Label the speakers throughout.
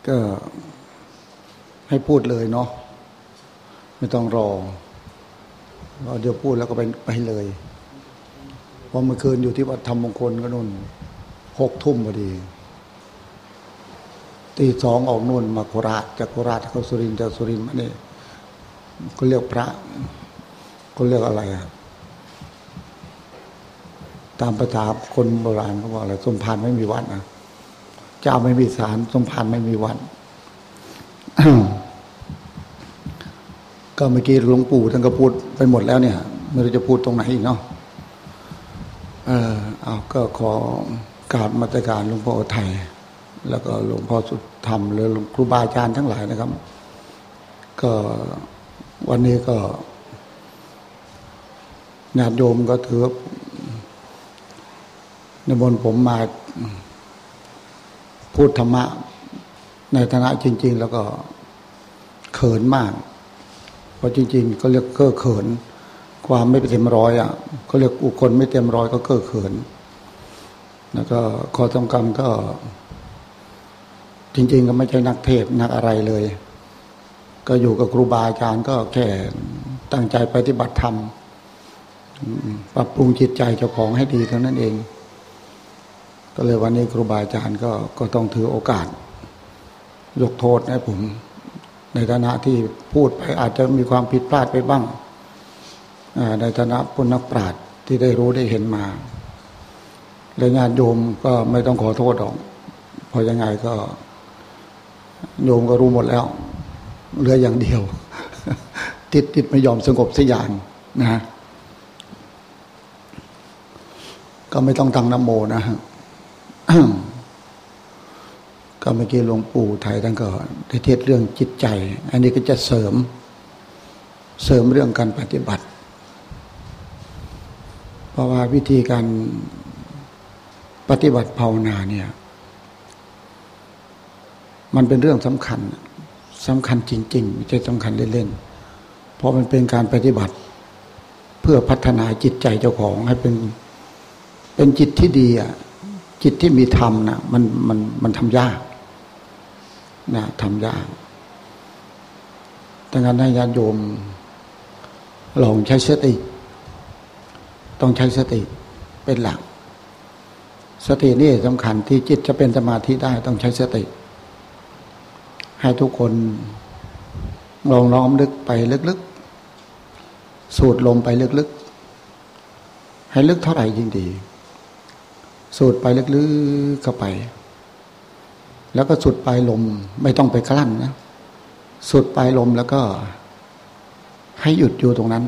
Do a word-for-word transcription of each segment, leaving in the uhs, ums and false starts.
Speaker 1: ก็ให้พูดเลยเนาะไม่ต้องรอเราเดี๋ยวพูดแล้วก็ไปไปเลยเพราะเมื่อคืนอยู่ที่วัดธรรมมงคลก็นู่นหกทุ่มพอดีตีสองออกนู่นมาโคราชจากโคราชเข้าสุรินทร์จากสุรินทร์มาเนี่ยก็เรียกพระก็เรียกอะไรอะตามภาษาคนโบราณเขาบอกอะไรสมภารไม่มีวัดนะเจ้าไม่มีศาลสมภารไม่มีวัด ก็เมื่อกี้หลวงปู่ท่านก็พูดไปหมดแล้วเนี่ยไม่รู้จะพูดตรงไหนอีกเนาะเออเอาก็ขอกราบนมัสการหลวงพ่อไทยแล้วก็หลวงพ่อสุดธรรมหรือครูบาอาจารย์ทั้งหลายนะครับก็วันนี้ก็ญาติโยมก็ถือนิมนต์ผมมาพูดธรรมะในฐานะจริงๆแล้วก็เขินมากเพราะจริงๆก็เรียกเก้อเขินความไม่เต็มร้อยอ่ะเขาเรียกอุคคลไม่เต็มร้อยก็เก้อเขินแล้วก็ข้อสำคัญก็จริงๆก็ไม่ใช่นักเทศนักอะไรเลยก็อยู่กับครูบาอาจารย์ก็แค่ตั้งใจปฏิบัติธรรมปรับปรุงจิตใจเจ้าของให้ดีเท่านั้นเองก็เลยวันนี้ครูบาอาจารย์ก็ก็ต้องถือโอกาสยกโทษให้ผมในฐานะที่พูดไปอาจจะมีความผิดพลาดไปบ้างในฐานะผู้นักปราชญ์ที่ได้รู้ได้เห็นมาและญาติโยมก็ไม่ต้องขอโทษหรอกเพราะยังไงก็โยมก็รู้หมดแล้วเหลืออย่างเดียวติดติดไม่ยอมสงบสักอย่างนะก็ไม่ต้องตั้งนะโมนะฮะ ก็เมื่อกี้หลวงปู่ไทยท่านก็ได้เทศเรื่องจิตใจอันนี้ก็จะเสริมเสริมเรื่องการปฏิบัติเพราะว่าวิธีการปฏิบัติภาวนาเนี่ยมันเป็นเรื่องสำคัญสำคัญจริงๆไม่ใช่สำคัญเล่นๆเพราะมันเป็นการปฏิบัติเพื่อพัฒนาจิตใจเจ้าของให้เป็นเป็นจิตที่ดีอ่ะจิตที่มีธรรมนะมันมันมันทำยากนะทำยากดังนั้นให้ญาติโยมลองใช้สติต้องใช้สติเป็นหลักสตินี่สำคัญที่จิตจะเป็นสมาธิได้ต้องใช้สติให้ทุกคนลองน้อมลึกไปลึกๆสูดลมไปลึกๆให้ลึกเท่าไหร่ยิ่งดีสูดไปลึกๆเข้าไปแล้วก็สูดปลายลมไม่ต้องไปกลั้นนะสูดปลายลมแล้วก็ให้หยุดอยู่ตรงนั้น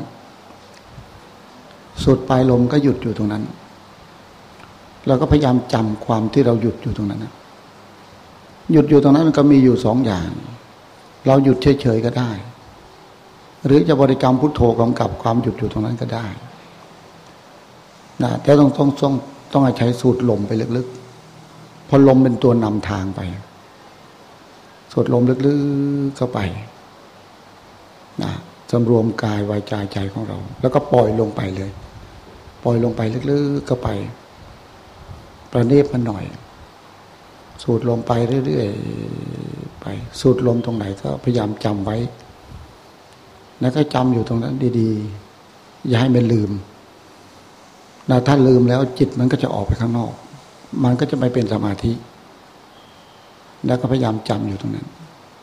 Speaker 1: สูดปลายลมก็หยุดอยู่ตรงนั้นเราก็พยายามจำความที่เราหยุดอยู่ตรงนั้นนะหยุดอยู่ตรงนั้นมันก็มีอยู่สองอย่างเราหยุดเฉยๆก็ได้หรือจะบริกรรมพุทโธกำกับความหยุดอยู่ตรงนั้นก็ได้นะแต่ต้องต้องต้องต้องใช้สูดลมไปลึกๆพอลมเป็นตัวนำทางไปสูดลมลึกๆเข้าไปนะสำรวมกายวาจาใจของเราแล้วก็ปล่อยลงไปเลยปล่อยลงไปลึกๆเข้าไปประณีตมันหน่อยสูดลมไปเรื่อยๆไปสูดลมตรงไหนก็พยายามจำไว้แล้วก็จำอยู่ตรงนั้นดีๆอย่าให้มันลืมนะถ้าลืมแล้วจิตมันก็จะออกไปข้างนอกมันก็จะไม่เป็นสมาธิแล้วก็พยายามจำอยู่ตรงนั้น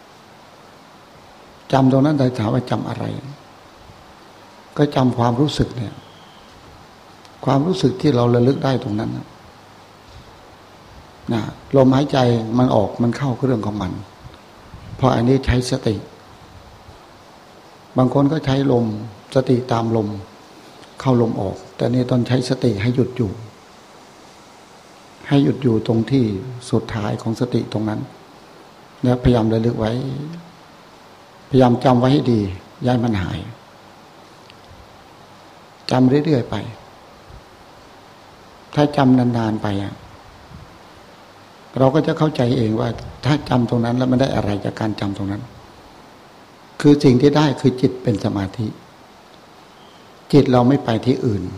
Speaker 1: จำตรงนั้นแต่ถามว่าจำอะไรก็จำความรู้สึกเนี่ยความรู้สึกที่เราระลึกได้ตรงนั้นนะลมหายใจมันออกมันเข้าเรื่องของมันเพราะอันนี้ใช้สติบางคนก็ใช้ลมสติตามลมเข้าลมออกแต่นี่ต้องใช้สติให้หยุดอยู่ให้หยุดอยู่ตรงที่สุดท้ายของสติตรงนั้นแล้วพยายามระลึกไว้พยายามจำไว้ให้ดีอย่าให้มันหายจำเรื่อยๆไปถ้าจำนานๆไปอ่ะเราก็จะเข้าใจเองว่าถ้าจำตรงนั้นแล้วมันได้อะไรจากการจำตรงนั้นคือสิ่งที่ได้คือจิตเป็นสมาธิจิตเราไม่ไปที่อื่น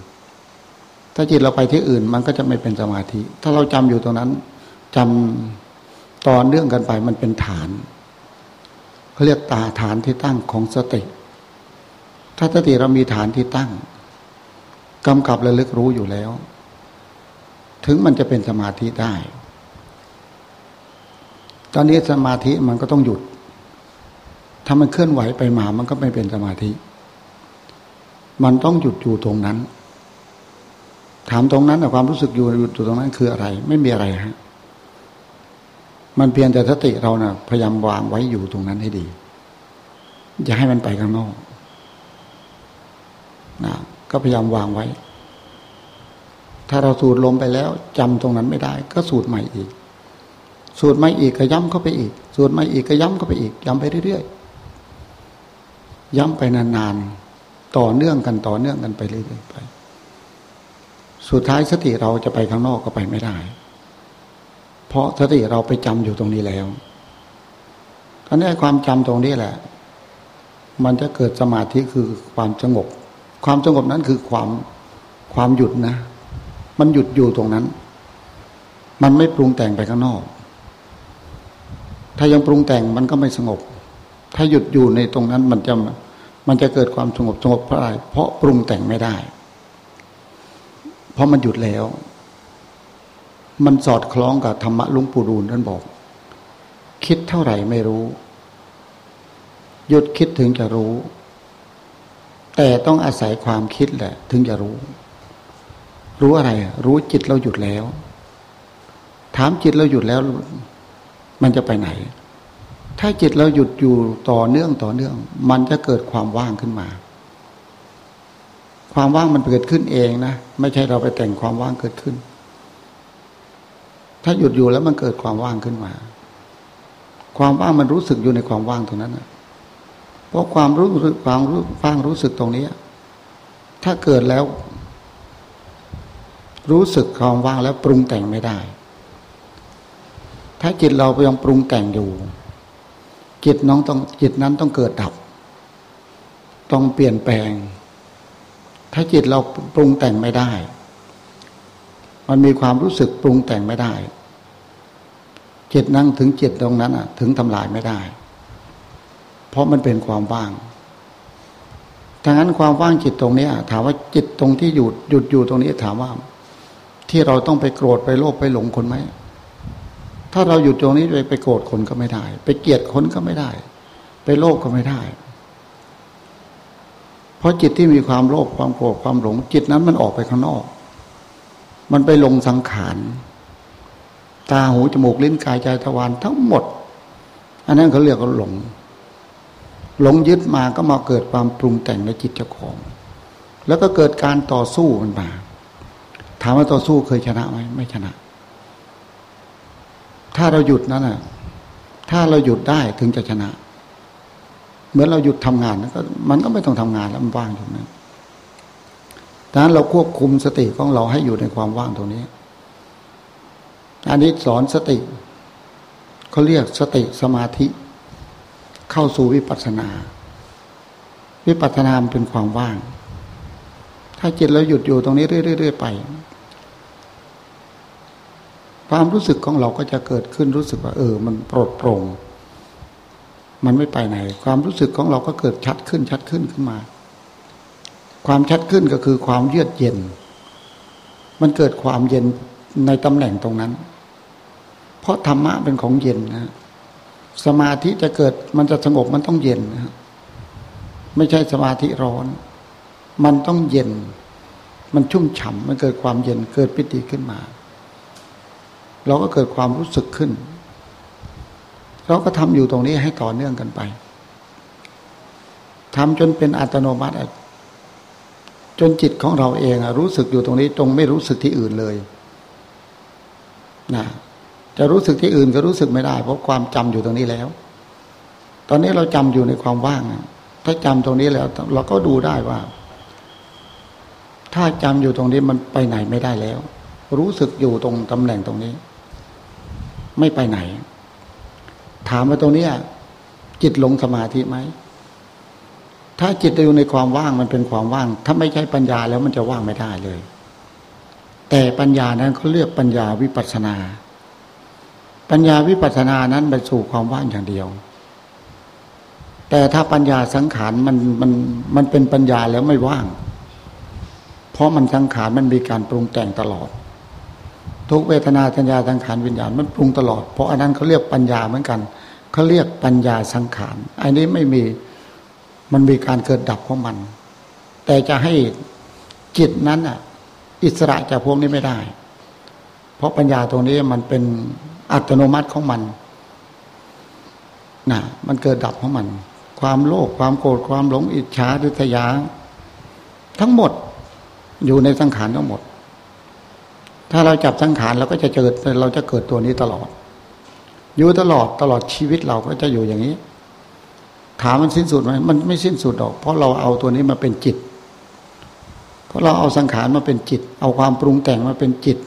Speaker 1: ถ้าจิตเราไปที่อื่นมันก็จะไม่เป็นสมาธิถ้าเราจำอยู่ตรงนั้นจต่อเนื่องกันไปมันเป็นฐานเขาเรียกตาฐานที่ตั้งของสติถ้าสติเรามีฐานที่ตั้งกำกับระลึกรู้อยู่แล้วถึงมันจะเป็นสมาธิได้ตอนนี้สมาธิมันก็ต้องหยุดถ้ามันเคลื่อนไหวไปมามันก็ไม่เป็นสมาธิมันต้องหยุดอยู่ตรงนั้นถามตรงนั้นความรู้สึกอยู่อยู่ตรงนั้นคืออะไรไม่มีอะไรฮะมันเพียงแต่สติเรานะ่ะพยายามวางไว้อยู่ตรงนั้นให้ดีอย่าให้มันไปข้างนอกนะก็พยายามวางไว้ถ้าเราสูดลมไปแล้วจำตรงนั้นไม่ได้ก็สูดใหม่อีกสูดใหม่อีกก็ย้ำเข้าไปอีกสูดใหม่อีกก็ย้ำเข้าไปอีกย้ำไปเรื่อยๆย้ำไปนานๆต่อเนื่องกันต่อเนื่องกันไปเรื่อยๆไปสุดท้ายสติเราจะไปข้างนอกก็ไปไม่ได้เพราะสติเราไปจำอยู่ตรงนี้แล้วตอนนี้ความจำตรงนี้แหละมันจะเกิดสมาธิคือความสงบความสงบนั้นคือความความหยุดนะมันหยุดอยู่ตรงนั้นมันไม่ปรุงแต่งไปข้างนอกถ้ายังปรุงแต่งมันก็ไม่สงบถ้าหยุดอยู่ในตรงนั้นมันจะมันจะเกิดความสงบสงบเพราะอะไรเพราะปรุงแต่งไม่ได้เพราะมันหยุดแล้วมันสอดคล้องกับธรรมะหลวงปู่ดูลท่านบอกคิดเท่าไหร่ไม่รู้หยุดคิดถึงจะรู้แต่ต้องอาศัยความคิดแหละถึงจะรู้รู้อะไรรู้จิตเราหยุดแล้วถามจิตเราหยุดแล้วมันจะไปไหนถ้าจิตเราหยุดอยู่ต่อเนื่องต่อเนื่องมันจะเกิดความว่างขึ้นมาความว่างมันเกิดขึ้นเองนะไม่ใช่เราไปแต่งความว่างเกิดขึ้นถ้าหยุดอยู่แล้วมันเกิดความว่างขึ้นมาความว่างมันรู้สึกอยู่ในความว่างตรงนั้นนะเพราะความรู้สึกความรู้ว่างรู้สึกตรงนี้ถ้าเกิดแล้วรู้สึกความว่างแล้วปรุงแต่งไม่ได้ถ้าจิตเรายังปรุงแต่งอยู่จิตน้องต้องจิตนั้นต้องเกิดดับต้องเปลี่ยนแปลงถ้าจิตเราปรุงแต่งไม่ได้มันมีความรู้สึกปรุงแต่งไม่ได้จิตนั่งถึงจิตตรงนั้นอ่ะถึงทำลายไม่ได้เพราะมันเป็นความว่างดังนั้นความว่างจิตตรงนี้ถามว่าจิตตรงที่หยุดหยุดอยู่ตรงนี้ถามว่าที่เราต้องไปโกรธไปโลภไปหลงคนไหมถ้าเราหยุดตรงนี้ไปไปโกรธคนก็ไม่ได้ไปเกลียดคนก็ไม่ได้ไปโลภก็ไม่ได้เพราะจิตที่มีความโลภความโกรธความหลงจิตนั้นมันออกไปข้างนอกมันไปลงสังขารตาหูจมูกลิ้นกายใจทวารทั้งหมดอันนั้นเขาเรียกว่าหลงหลงยึดมาก็มาเกิดความปรุงแต่งในจิตเจ้าของแล้วก็เกิดการต่อสู้มันมาถามว่าต่อสู้เคยชนะไหมไม่ชนะถ้าเราหยุดนั่นน่ะถ้าเราหยุดได้ถึงจะชนะเหมือนเราหยุดทำงานก็มันก็ไม่ต้องทำงานแล้วมันว่างอยู่นั้นดังนั้นเราควบคุมสติของเราให้อยู่ในความว่างตรงนี้อันนี้สอนสติเขาเรียกสติสมาธิเข้าสู่วิปัสสนาวิปัสสนาเป็นความว่างถ้าจิตเราหยุดอยู่ตรงนี้เรื่อยๆไปความรู้สึกของเราก็จะเกิดขึ้นรู้สึกว่าเออมันโปร่งโปร่งมันไม่ไปไหนความรู้สึกของเราก็เกิดชัดขึ้นชัดขึ้นขึ้นมาความชัดขึ้นก็คือความเยือกเย็นมันเกิดความเย็นในตำแหน่งตรงนั้นเพราะธรรมะเป็นของเย็นนะสมาธิจะเกิดมันจะสงบมันต้องเย็นนะไม่ใช่สมาธิร้อนมันต้องเย็นมันชุ่มฉ่ำมันเกิดความเย็นเกิดปิติขึ้นมาเราก็เกิดความรู้สึกขึ้นเราก็ทำอยู่ตรงนี้ให้ต่อเนื่องกันไปทำจนเป็นอัตโนมัติจนจิตของเราเองรู้สึกอยู่ตรงนี้ตรงไม่รู้สึกที่อื่นเลยนะจะรู้สึกที่อื่นก็รู้สึกไม่ได้เพราะความจำอยู่ตรงนี้แล้วตอนนี้เราจำอยู่ในความว่างถ้าจำตรงนี้แล้วเราก็ดูได้ว่าถ้าจำอยู่ตรงนี้มันไปไหนไม่ได้แล้วรู้สึกอยู่ตรงตำแหน่งตรงนี้ไม่ไปไหนถามว่าตรงนี้จิตลงสมาธิไหมถ้าจิตอยู่ในความว่างมันเป็นความว่างถ้าไม่ใช่ปัญญาแล้วมันจะว่างไม่ได้เลยแต่ปัญญานั้นเขาเรียกปัญญาวิปัสสนาปัญญาวิปัสสนานั้นไปสู่ความว่างอย่างเดียวแต่ถ้าปัญญาสังขารมันมันมันเป็นปัญญาแล้วไม่ว่างเพราะมันสังขารมันมีการปรุงแต่งตลอดทุกเวทนาสัญญาสังขารวิญญาณมันปรุงตลอดเพราะอันนั้นเขาเรียกปัญญาเหมือนกันเขาเรียกปัญญาสังขารอันนี้ไม่มีมันมีการเกิดดับของมันแต่จะให้จิตนั้นอ่ะอิสระจากพวกนี้ไม่ได้เพราะปัญญาตรงนี้มันเป็นอัตโนมัติของมันน่ะมันเกิดดับของมันความโลภความโกรธความหลงอิจฉาริษยาทั้งหมดอยู่ในสังขารทั้งหมดถ้าเราจับสังขารเราก็จะเจอเราจะเกิดตัวนี้ตลอดอยู่ตลอดตลอดชีวิตเราก็จะอยู่อย่างนี้ถามมันสิ้นสุดไหมมันไม่สิ้นสุดหรอกเพราะเราเอาตัวนี้มาเป็นจิตเพราะเราเอาสังขารมาเป็นจิตเอาความปรุงแต่งมาเป็นจิต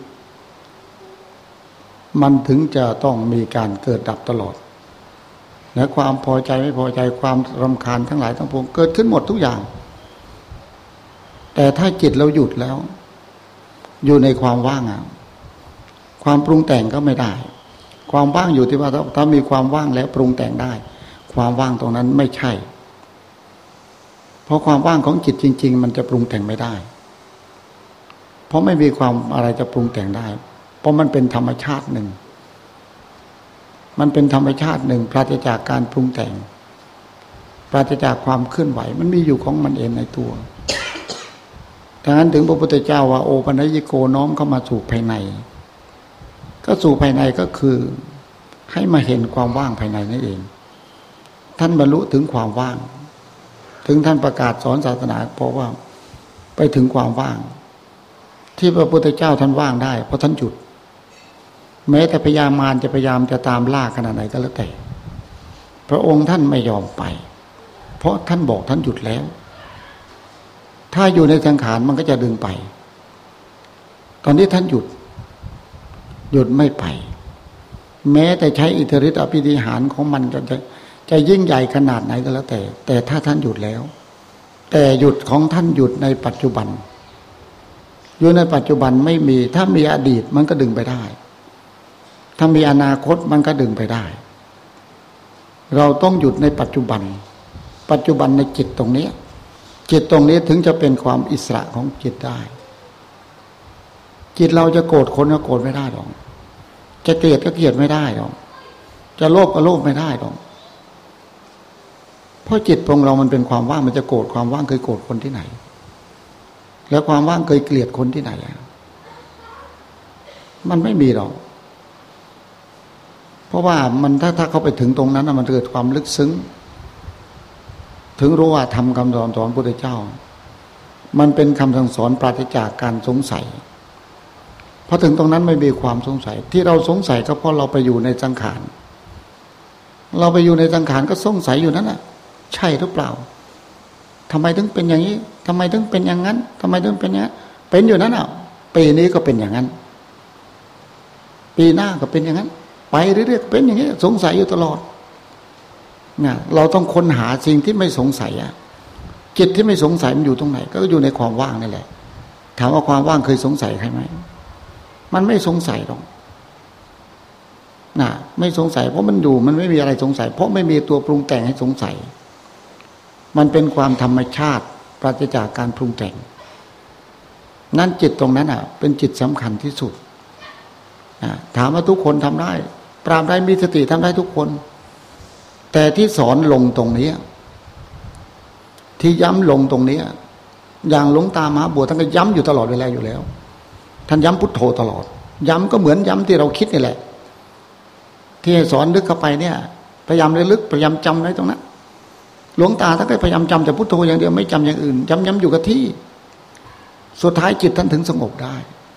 Speaker 1: มันถึงจะต้องมีการเกิดดับตลอดและความพอใจไม่พอใจความรำคาญทั้งหลายทั้งปวงเกิดขึ้นหมดทุกอย่างแต่ถ้าจิตเราหยุดแล้วอยู่ในความว่างอ่ะความปรุงแต่งก็ไม่ได้ความว่างอยู่ที่ว่าถ้ามีความว่างแล้วปรุงแต่งได้ความว่างตรงนั้นไม่ใช่เพราะความว่างของจิตจริงๆมันจะปรุงแต่งไม่ได้เพราะไม่มีความอะไรจะปรุงแต่งได้เพราะมันเป็นธรรมชาติหนึ่งมันเป็นธรรมชาติหนึ่งปราศจากการปรุงแต่งปราศจากความเคลื่อนไหวมันมีอยู่ของมันเองในตัวดังนั้นถึงพระพุทธเจ้าว่าโอปัญญิโกน้อมเข้ามาสู่ภายในก็สู่ภายในก็คือให้มาเห็นความว่างภายในนั่นเองท่านบรรลุถึงความว่างถึงท่านประกาศสอนศาสนาเพราะว่าไปถึงความว่างที่พระพุทธเจ้าท่านว่างได้เพราะท่านหยุดแม้แต่พญามารจะพยายามจะตามล่าขนาดไหนก็แล้วแต่พระองค์ท่านไม่ยอมไปเพราะท่านบอกท่านหยุดแล้วถ้าอยู่ในสังขารมันก็จะดึงไปตอนนี้ท่านหยุดหยุดไม่ไปแม้แต่ใช้อิทธิฤทธิอภินิหารของมันจะจะจะยิ่งใหญ่ขนาดไหนก็แล้วแต่แต่ถ้าท่านหยุดแล้วแต่หยุดของท่านหยุดในปัจจุบันอยู่ในปัจจุบันไม่มีถ้ามีอดีตมันก็ดึงไปได้ถ้ามีอนาคตมันก็ดึงไปได้เราต้องหยุดในปัจจุบันปัจจุบันในจิตตรงนี้จิตตรงนี้ถึงจะเป็นความอิสระของจิตได้จิตเราจะโกรธคนก็โกรธไม่ได้หรอกจะเกลียดก็เกลียดไม่ได้หรอกจะโลภก็โลภไม่ได้หรอกเพราะจิตของเรามันเป็นความว่างมันจะโกรธความว่างเคยโกรธคนที่ไหนแล้วความว่างเคยเกลียดคนที่ไหนอ่ะมันไม่มีหรอกเพราะว่ามันถ้าถ้าเขาไปถึงตรงนั้นมันเกิดความลึกซึ้งถึงรู้ว่าทำคำสอนของพระพุทธเจ้ามันเป็นคำสั่งสอนปราศจากการสงสัยพอถึงตรงนั้นไม่มีความสงสัยที่เราสงสัยก็เพราะเราไปอยู่ในสังขารเราไปอยู่ในสังขารก็สงสัยอยู่นั่นแหละใช่หรือเปล่าทำไมถึงเป็นอย่างนี้ทำไมถึงเป็นอย่างนั้นทำไมถึงเป็นอย่างนั้นเป็นอยู่นั้นอ่ะปีนี้ก็เป็นอย่างนั้นปีหน้าก็เป็นอย่างนั้นไปเรื่อยๆเป็นอย่างนี้สงสัยอยู่ตลอดเนี่ยเราต้องค้นหาสิ่งที่ไม่สงสัยอ่ะจิตที่ไม่สงสัยมันอยู่ตรงไหนก็อยู่ในความว่างนั่นแหละถามว่าความว่างเคยสงสัยใครไหมมันไม่สงสัยหรอกน่ะไม่สงสัยเพราะมันอยู่มันไม่มีอะไรสงสัยเพราะไม่มีตัวปรุงแต่งให้สงสัยมันเป็นความธรรมชาติปราศจากการปรุงแต่งนั่นจิตตรงนั้นอ่ะเป็นจิตสำคัญที่สุดถามว่าทุกคนทำได้ปราบได้มีสติทำได้ทุกคนแต่ที่สอนลงตรงนี้ที่ย้ำลงตรงนี้อย่างหลวงตามหาบัวท่านก็ย้ำอยู่ตลอดเวลาอยู่แล้วท่านย้ำพุทโธตลอดย้ำก็เหมือนย้ำที่เราคิดนี่แหละที่สอนลึกเข้าไปเนี่ยพยายามลึกพยายามจำไว้ตรงนั้นหลวงตาท่านก็พยายามจำแต่พุทโธอย่างเดียวไม่จำอย่างอื่นย้ำย้ำอยู่กับที่สุดท้ายจิตท่านถึงสงบได้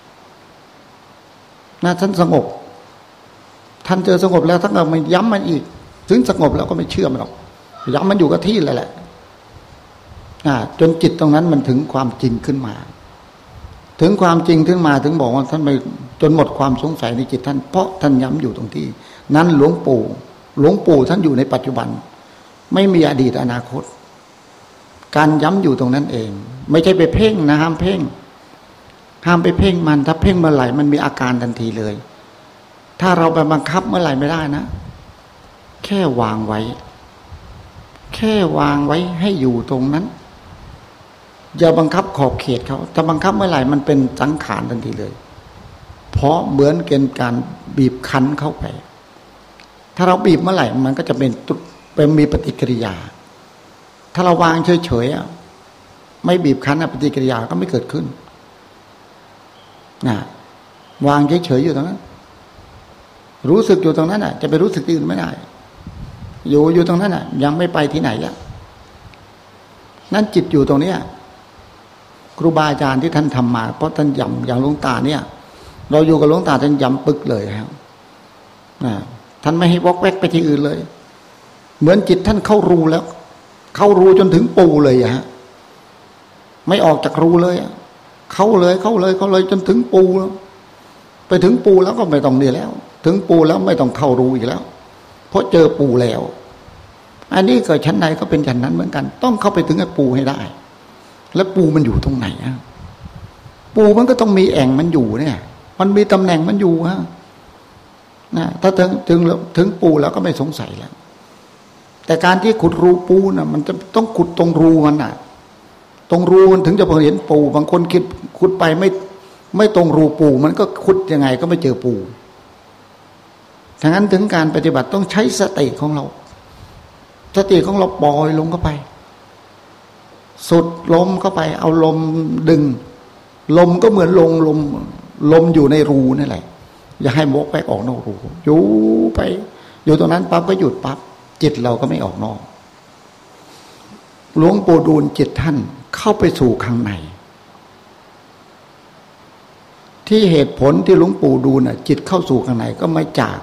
Speaker 1: นะท่านสงบท่านเจอสงบแล้วท่านก็ไม่ย้ำมันอีกถึงสงบแล้วก็ไม่เชื่อมันหรอกย้ำมันอยู่กับที่เลยแหละจนจิตตรงนั้นมันถึงความจริงขึ้นมาถึงความจริงขึ้นมาถึงบอกว่าท่านไปจนหมดความสงสัยในจิตท่านเพราะท่านย้ำอยู่ตรงที่นั้นหลวงปู่หลวงปู่ท่านอยู่ในปัจจุบันไม่มีอดีตอนาคตการย้ำอยู่ตรงนั้นเองไม่ใช่ไปเพ่งนะห้ามเพ่งห้ามไปเพ่งมันถ้าเพ่งเมื่อไหร่มันมีอาการทันทีเลยถ้าเราไปบังคับเมื่อไหร่ไม่ได้นะแค่วางไว้แค่วางไว้ให้อยู่ตรงนั้นอย่าบังคับขอบเขตเขาถ้าบังคับเมื่อไหร่มันเป็นสังขารทันทีเลยเพราะเหมือนเกณฑ์การบีบคั้นเข้าไปถ้าเราบีบเมื่อไหร่มันก็จะเป็นเป็นมีปฏิกิริยาถ้าเราวางเฉยๆไม่บีบคั้นปฏิกิริยาก็ไม่เกิดขึ้นนะวางเฉยๆอยู่ตรงนั้นรู้สึกอยู่ตรงนั้นน่ะจะไปรู้สึกอื่นไม่ได้อยู่อยู่ตรงนั้นน่ะยังไม่ไปที่ไหนแล้วนั่นจิตอยู่ตรงนี้ครูบาอาจารย์ที่ท่านทำมาเพราะท่านย้ำอย่างหลวงตาเนี่ยเราอยู่กับหลวงตาท่านย้ำปึกเลยครับนะท่านไม่ให้วอกแวกไปที่อื่นเลยเหมือนจิตท่านเข้ารูแล้วเข้ารูจนถึงปูเลยอะฮะไม่ออกจากรูเลยเข้าเลยเข้าเลยเข้าเลยจนถึงปูไปถึงปูแล้วก็ไม่ต้องนี่แล้วถึงปูแล้วไม่ต้องเข้ารูอีกแล้วเพราะเจอปูแล้วอันนี้ก็ชั้นใดก็เป็นชั้นนั้นเหมือนกันต้องเข้าไปถึงไอ้ปูให้ได้แล้วปูมันอยู่ตรงไหนอะปูมันก็ต้องมีแอ่งมันอยู่เนี่ยมันมีตำแหน่งมันอยู่ฮะนะถ้าถึงถึงถึงปูแล้วก็ไม่สงสัยแล้วแต่การที่ขุดรูปูน่ะมันจะต้องขุดตรงรูมันน่ะตรงรูมันถึงจะพอเห็นปูบางคนคิดขุดไปไม่ไม่ตรงรูปูมันก็ขุดยังไงก็ไม่เจอปูฉะนั้นถึงการปฏิบัติต้องใช้สติของเราสติของเราปล่อยลงเข้าไปสุดลมเข้าไปเอาลมดึงลมก็เหมือนลงลมลมอยู่ในรูนั่นแหละอย่าให้วกไปออกนอกรูอยู่ไปอยู่ตรงนั้นปั๊บก็หยุดปั๊บจิตเราก็ไม่ออกนอกหลวงปู่ดูลจิตท่านเข้าไปสู่ข้างในที่เหตุผลที่หลวงปู่ดูลน่ะจิตเข้าสู่ข้างในก็ไม่จาก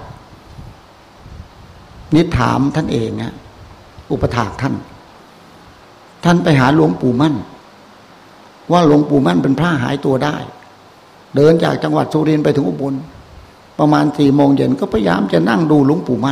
Speaker 1: นิถามท่านเองนะอุปถากท่านท่านไปหาหลวงปู่มั่นว่าหลวงปู่มั่นเป็นพระหายตัวได้เดินจากจังหวัดสุรินทร์ไปถึงอุบลประมาณสี่โมงเย็นก็พยายามจะนั่งดูหลวงปู่มั่น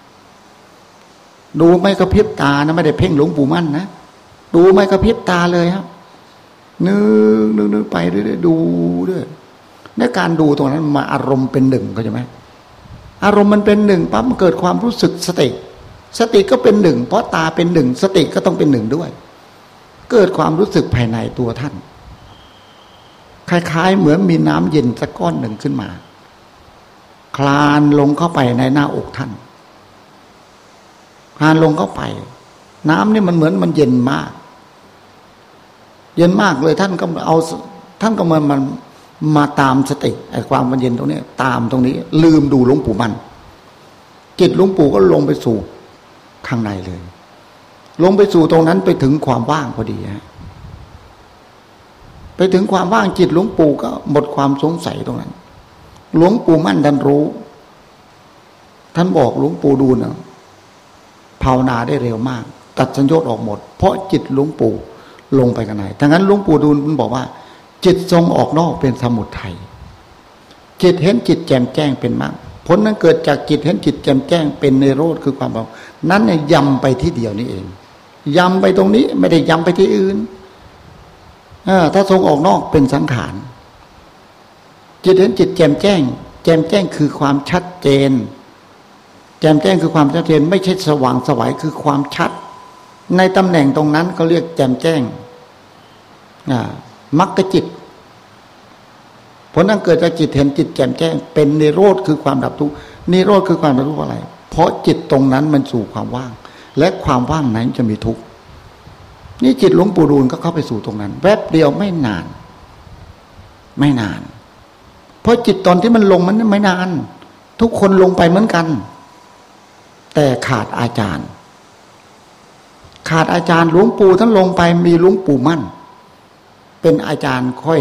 Speaker 1: ดูไม่กระพริบตานะไม่ได้เพ่งหลวงปู่มั่นนะดูไม่กระพริบตาเลยครับนึกนึกนึกไปเรื่อยๆดูด้วยในการดูตรงนั้นมาอารมณ์เป็นหนึ่งเข้าใจไหมอารมณ์มันเป็นหนึ่งปั๊บมันเกิดความรู้สึกสติสติก็เป็นหนึ่งเพราะตาเป็นหนึ่งสติก็ต้องเป็นหนึ่งด้วยเกิดความรู้สึกภายในตัวท่านคล้ายๆเหมือนมีน้ำเย็นสักก้อนหนึ่งขึ้นมาคลานลงเข้าไปในหน้าอกท่านคลานลงเข้าไปน้ำนี่มันเหมือนมันเย็นมากเย็นมากเลยท่านก็เอาท่านก็มันมันมาตามสติไอ้ความมันเย็นตรงนี้ตามตรงนี้ลืมดูหลวงปู่มั่นจิตหลวงปู่ก็ลงไปสู่ข้างในเลยลงไปสู่ตรงนั้นไปถึงความว่างพอดีฮะไปถึงความว่างจิตหลวงปู่ก็หมดความสงสัยตรงนั้นหลวงปู่มั่นท่านรู้ท่านบอกหลวงปู่ดูลนะภาวนาได้เร็วมากตัดสัญญาออกหมดเพราะจิตหลวงปู่ลงไปข้างในดังนั้นหลวงปู่ดูลมันบอกว่าจิตทรงออกนอกเป็นสมุทัยจิตเห็นจิตแจ่มแจ้งเป็นมรรคผลนั้นเกิดจากจิตเห็นจิตแจ่มแจ้งเป็นนิโรธคือความเบานั้นเนี่ยยำไปที่เดียวนี้เองยำไปตรงนี้ไม่ได้ยำไปที่อื่นเออถ้าทรงออกนอกเป็นสังขารจิตเห็นจิตแจ่มแจ้งแจ่มแจ้งคือความชัดเจนแจ่มแจ้งคือความชัดเจนไม่ใช่สว่างไสวคือความชัดในตำแหน่งตรงนั้นเขาเรียกแจ่มแจ้งอ่ามรรคจิตผลนั้นเกิดจากจิตเห็นจิตแจ่มแจ้งเป็นนิโรธคือความดับทุกข์นิโรธคือความดับทุกข์อะไรเพราะจิตตรงนั้นมันสู่ความว่างและความว่างนั้นจะมีทุกข์นี่จิตหลวงปู่ดูลก็เข้าไปสู่ตรงนั้นแวบเดียวไม่นานไม่นานเพราะจิตตอนที่มันลงมันไม่นานทุกคนลงไปเหมือนกันแต่ขาดอาจารย์ขาดอาจารย์หลวงปู่ท่านลงไปมีหลวงปู่มั่นเป็นอาจารย์ค่อย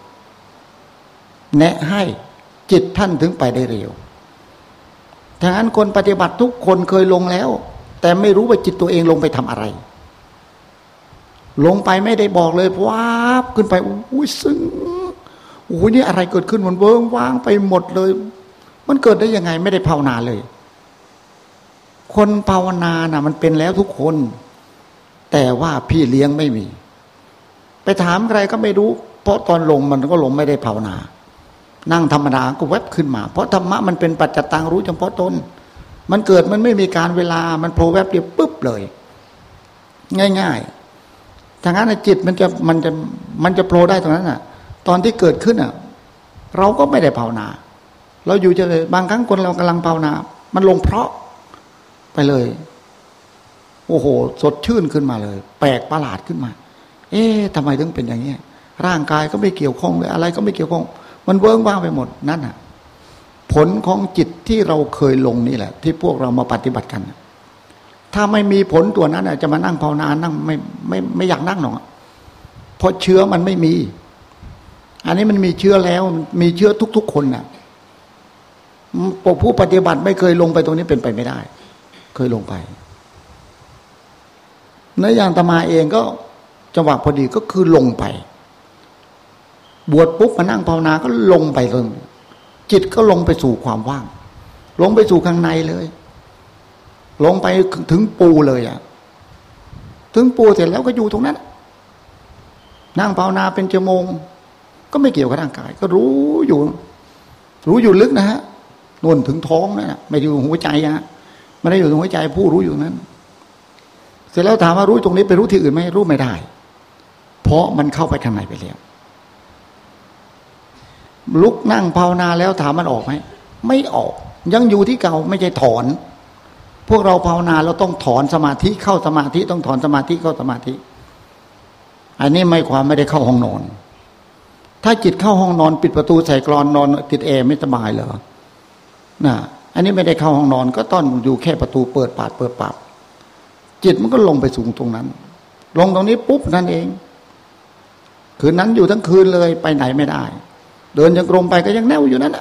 Speaker 1: แนะให้จิตท่านถึงไปได้เร็วฉะนั้นคนปฏิบัติทุกคนเคยลงแล้วแต่ไม่รู้ว่าจิตตัวเองลงไปทำอะไรลงไปไม่ได้บอกเลยว้าบขึ้นไปอุ้ยซึ้งโอ้ยนี่อะไรเกิดขึ้นมันเวิ้งว้างไปหมดเลยมันเกิดได้ยังไงไม่ได้ภาวนาเลยคนภาวนาน่ะมันเป็นแล้วทุกคนแต่ว่าพี่เลี้ยงไม่มีไปถามใครก็ไม่รู้เพราะตอนลงมันก็ลงไม่ได้ภาวนานั่งธรรมดาก็แวบขึ้นมาเพราะธรรมะมันเป็นปัจจตังรู้เฉพาะตนมันเกิดมันไม่มีการเวลามันโผล่แวบเดียวปุ๊บเลยง่ายๆถ้างั้นจิตมันจะมันจะมันจะโผล่ได้ตรงนั้นน่ะตอนที่เกิดขึ้นอ่ะเราก็ไม่ได้ภาวนาเราอยู่จะบางครั้งคนเรากำลังภาวนามันลงเพราะไปเลยโอ้โหสดชื่นขึ้นมาเลยแปลกประหลาดขึ้นมาเอ๊ะทำไมถึงเป็นอย่างนี้ร่างกายก็ไม่เกี่ยวข้องเลยอะไรก็ไม่เกี่ยวข้องมันเวิ้งว่างไปหมดนั่นน่ะผลของจิตที่เราเคยลงนี่แหละที่พวกเรามาปฏิบัติกันถ้าไม่มีผลตัวนั้นจะมานั่งภาวนานั่งไม่ไม่ไม่อยากนั่งหรอกเพราะเชื้อมันไม่มีอันนี้มันมีเชื้อแล้วมีเชื้อทุกๆคนน่ะผู้ปฏิบัติไม่เคยลงไปตรงนี้เป็นไปไม่ได้เคยลงไปเนื้ออย่างอาตมาเองก็จังหวะพอดีก็คือลงไปบวชปุ๊บมานั่งภาวนาก็ลงไปเลยจิตก็ลงไปสู่ความว่างลงไปสู่ข้างในเลยลงไปถึงปูเลยอ่ะถึงปูเสร็จแล้วก็อยู่ตรงนั้นนั่งภาวนาเป็นชั่วโมงก็ไม่เกี่ยวกับร่างกายก็รู้อยู่รู้อยู่ลึกนะฮะน่นถึงท้องนั่นน่ะไม่ได้อยู่หัวใจฮะไม่ได้อยู่ตรงหัวใจผู้รู้อยู่นั้นเสร็จแล้วถามว่ารู้ตรงนี้ไปรู้ที่อื่นไหมรู้ไม่ได้เพราะมันเข้าไปข้างในไปแล้วลุกนั่งภาวนาแล้วถามมันออกไหมไม่ออกยังอยู่ที่เก่าไม่ใช่ถอนพวกเราภาวนาเราต้องถอนสมาธิเข้าสมาธิต้องถอนสมาธิเข้าสมาธิอันนี้ไม่ความไม่ได้เข้าห้องนอนถ้าจิตเข้าห้องนอนปิดประตูใส่กลอนนอนติดแอร์ไม่สบายเหรอน่ะอันนี้ไม่ได้เข้าห้องนอนก็ต้องอยู่แค่ประตูเปิดปาดเปิดปาดจิตมันก็ลงไปสูงตรงนั้นลงตรงนี้ปุ๊บนั่นเองคืนนั้นอยู่ทั้งคืนเลยไปไหนไม่ได้เดินยังกรมไปก็ยังแน่วอยู่นั่นแหละ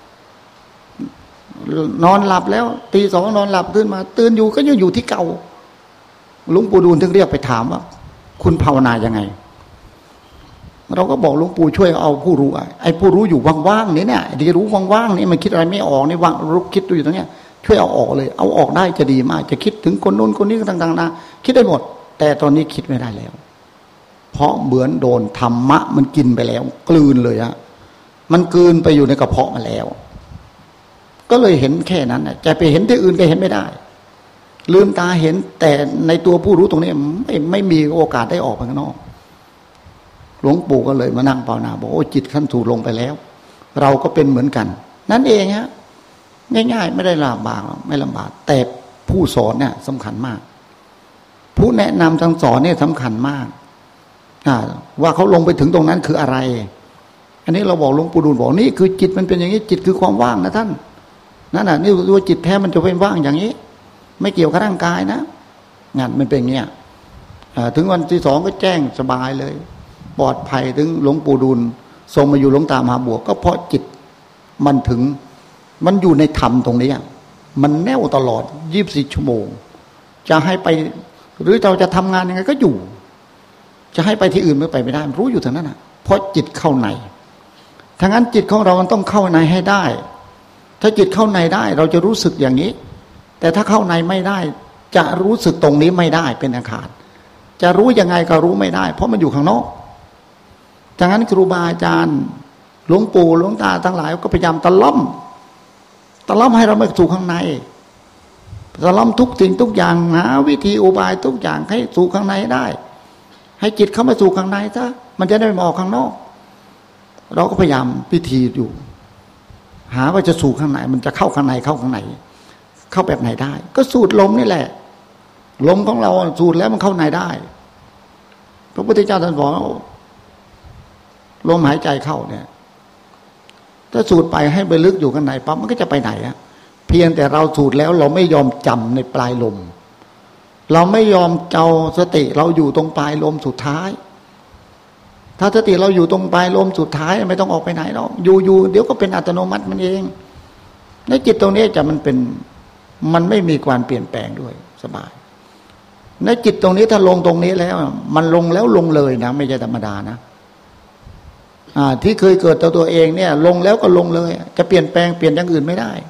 Speaker 1: นอนหลับแล้วตีสองนอนหลับตื่นมาตื่นอยู่ก็ยังอยู่ที่เก่าหลวงปู่ดูลถึงเรียกไปถามว่าคุณภาวนายังไงเราก็บอกหลวงปู่ช่วยเอาผู้รู้ไอ้ผู้รู้อยู่ว่างๆนี่เนี่ยที่รู้ว่างๆนี่มันคิดอะไรไม่ออกนี่ว่างรู้คิดอยู่ตรงเนี้ยช่วยเอาออกเลยเอาออกได้จะดีมากจะคิดถึงคนนู้นคนนี้ต่างๆนะคิดได้หมดแต่ตอนนี้คิดไม่ได้แล้วเพราะเหมือนโดนธรรมะมันกินไปแล้วกลืนเลยฮะมันกลืนไปอยู่ในกระเพาะมาแล้วก็เลยเห็นแค่นั้นน่ะจะไปเห็นที่อื่นก็เห็นไม่ได้ลืมตาเห็นแต่ในตัวผู้รู้ตรงนี้ไม่ไม่มีโอกาสได้ออกไปข้างนอกหลวงปู่ก็เลยมานั่งภาวนาบอกโอ้จิตขั้นถูกลงไปแล้วเราก็เป็นเหมือนกันนั่นเองฮะง่ายๆไม่ได้ลำบากไม่ลำบากแต่ผู้สอนเนี่ยสำคัญมากผู้แนะนำทางสอนเนี่ยสำคัญมากว่าเขาลงไปถึงตรงนั้นคืออะไรอันนี้เราบอกหลวงปู่ดูลบอกนี่คือจิตมันเป็นอย่างนี้จิตคือความว่างนะท่านนั่นน่ะนี่ตัวจิตแท้มันจะเป็นว่างอย่างนี้ไม่เกี่ยวกับร่างกายนะงานมันเป็นอย่างเงี้ยถึงวันที่สองก็แจ้งสบายเลยปลอดภัยถึงหลวงปู่ดูลทรงมาอยู่หลวงตามหาบัวก็เพราะจิตมันถึงมันอยู่ในธรรมตรงนี้มันแน่วตลอดยี่สิบสี่ชั่วโมงจะให้ไปหรือเราจะทำงานยังไงก็อยู่จะให้ไปที่อื่นไม่ไปไม่ได้รู้อยู่ทางนั้นน่ะเพราะจิตเข้าในถ้างั้นจิตของเรามันต้องเข้าในให้ได้ถ้าจิตเข้าในได้เราจะรู้สึกอย่างนี้แต่ถ้าเข้าในไม่ได้จะรู้สึกตรงนี้ไม่ได้เป็นอาการจะรู้ยังไงก็รู้ไม่ได้เพราะมันอยู่ข้างนอกดังนั้นครูบาอาจารย์หลวงปู่หลวงตาทั้งหลายก็พยายามตะล่อมตะล่อมให้เราไปสู่ข้างในตะล่อมทุกสิ่งทุกอย่างหาวิธีอุบายทุกอย่างให้สู่ข้างในได้ให้จิตเข้ามาสู่ข้างในซะมันจะได้ไม่ออกข้างนอกเราก็พยายามพิธีอยู่หาว่าจะสู่ข้างในมันจะเข้าข้างในเข้าข้างในเข้าแบบไหนได้ก็สูดลมนี่แหละลมของเราสูดแล้วมันเข้าในได้พระพุทธเจ้าท่านบอกลมหายใจเข้าเนี่ยถ้าสูดไปให้ไปลึกอยู่ข้างในปั๊บมันก็จะไปไหนอะเพียงแต่เราสูดแล้วเราไม่ยอมจำในปลายลมเราไม่ยอมเจ้าสติเราอยู่ตรงปลายลมสุดท้ายถ้าสติเราอยู่ตรงปลายลมสุดท้ายไม่ต้องออกไปไหนหรอกอยู่ๆเดี๋ยวก็เป็นอัตโนมัติมันเองในจิตตรงนี้จะมันเป็นมันไม่มีการเปลี่ยนแปลงด้วยสบายในจิตตรงนี้ถ้าลงตรงนี้แล้วมันลงแล้วลงเลยนะไม่ใช่ธรรมดานะอ่าที่เคยเกิดตัวตัวเองเนี่ยลงแล้วก็ลงเลยจะเปลี่ยนแปลงเปลี่ยนอย่างอื่นไม่ได้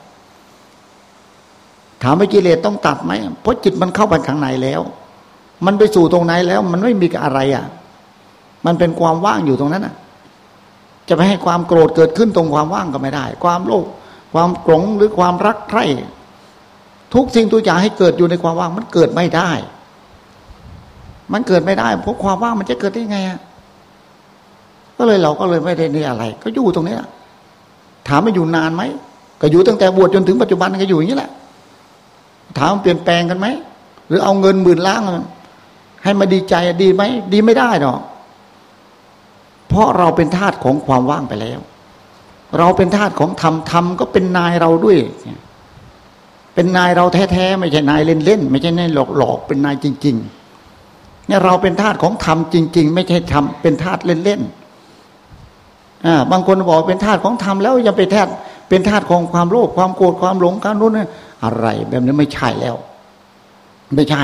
Speaker 1: ถามว่ากิเลสต้องตัดไหมเพราะจิตมันเข้าไปข้างในแล้วมันไปสู่ตรงไหนแล้วมันไม่มีอะไรอ่ะมันเป็นความว่างอยู่ตรงนั้นอ่ะจะไปให้ความโกรธเกิดขึ้นตรงความว่างก็ไม่ได้ความโลภความโกรธหรือความรักใคร่ทุกสิ่งทุกอย่างให้เกิดอยู่ในความว่างมันเกิดไม่ได้มันเกิดไม่ได้เพราะความว่างมันจะเกิดได้ไงอ่ะก็เลยเราก็เลยไม่ได้นี่อะไรก็อยู่ตรงนี้ถามว่าอยู่นานไหมก็อยู่ตั้งแต่บวชจนถึงปัจจุบันก็อยู่อย่างนี้แหละถามเปลี่ยนแปลงกันไหมหรือเอาเงินหมื่นล้านให้มาดีใจดีไหมดีไม่ได้หรอกเพราะเราเป็นทาสของความว่างไปแล้วเราเป็นทาสของธรรมธรรมก็เป็นนายเราด้วยเป็นนายเราแท้ๆไม่ใช่นายเล่นๆไม่ใช่นายหลอกๆเป็นนายจริงๆเนี่ยเราเป็นทาสของธรรมจริงๆไม่ใช่ธรรมเป็นทาสเล่นๆอ่าบางคนบอกเป็นทาสของธรรมแล้วยังเป็นทาสเป็นทาสของความโลภความโกรธความหลงการนู้นอะไรแบบนี้ไม่ใช่แล้วไม่ใช่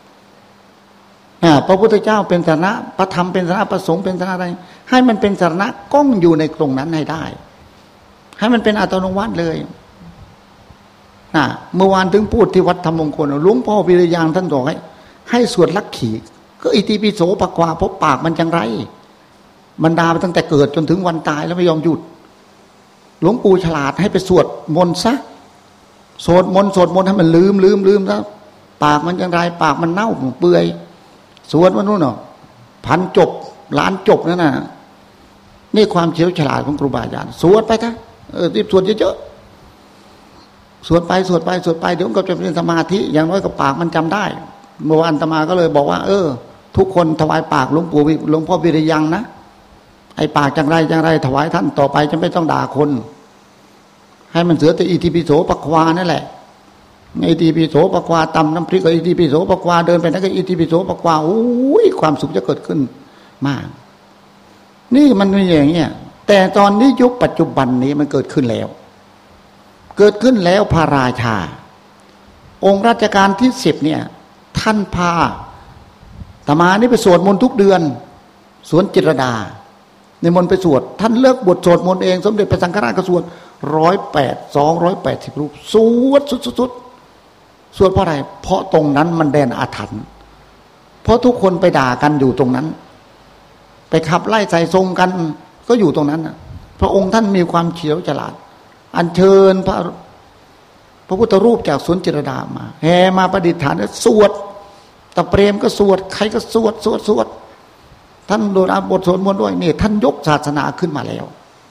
Speaker 1: พระพุทธเจ้าเป็นสรณะพระธรรมเป็นสรณะพระสงฆ์เป็นสรณะอะไรให้มันเป็นสรณะก้องอยู่ในตรงนั้นให้ได้ให้มันเป็นอัตโนมัติเลยนะเมื่อวานถึงพูดที่วัดธรรมมงคลหลวงพ่อวิริยังท่านบอกให้ให้สวดลักขีก็อิติปิโสภควาเพราะปากมันจังไรบรรดาไปตั้งแต่เกิดจนถึงวันตายแล้วไม่ยอมหยุดหลวงปู่ฉลาดให้ไปสวดมนต์ซะสวดมนต์สวดมนต์ให้มันลืมลืมลืมแล้วปากมันจังไรปากมันเน่าเปื่อยสวดว่านู่นเนาะพันจบล้านจบนั่นน่ะนี่ความเฉลียวฉลาดของครูบาอาจารย์สวดไปท่ะเออรีบสวดเยอะๆสวดไปสวดไปสวดไปเดี๋ยวก็จะเป็นสมาธิอย่างน้อยก็ปากมันจำได้เมื่อวานอาตมาก็เลยบอกว่าเออทุกคนถวายปากหลวงปู่หลวงพ่อวิริยังนะไอ้ปากจังไรจังไรถวายท่านต่อไปจะไม่ต้องด่าคนให้มันเสือแต่อิติปิโสภควานั่นแหละอิติปิโสภควาตำน้ำพริกกับอิติปิโสภควาเดินไปนั่นก็อิติปิโสภควาโอ้ยความสุขจะเกิดขึ้นมากนี่มันเป็นอย่างเงี้ยแต่ตอนนี้ยุคปัจจุบันนี้มันเกิดขึ้นแล้วเกิดขึ้นแล้วพระราชาองค์รัชกาลที่สิบเนี่ยท่านพาอาตมานี่ไปสวดมนต์ทุกเดือนสวนจิตรดาในมนต์ไปสวดท่านเลิกบทสวดมนต์เองสมเด็จพระสังฆราชก็สวดร้อยแปดสองร้อยแปดสิบรูปสวดสุดๆสวดเพราะอะไรเพราะตรงนั้นมันแดนอาถรรพ์เพราะทุกคนไปด่ากันอยู่ตรงนั้นไปขับไล่ใส่ทรงกันก็อยู่ตรงนั้นนะพระองค์ท่านมีความเฉลียวฉลาดอัญเชิญพระพระพุทธรูปจากสวนจิตรดามาแห่มาประดิษฐานสวดตะเปรมก็สวดใครก็สวดสวดสวดท่านโดนอาบทสวดมนต์ด้วยนี่ท่านยกศาสนาขึ้นมาแล้ว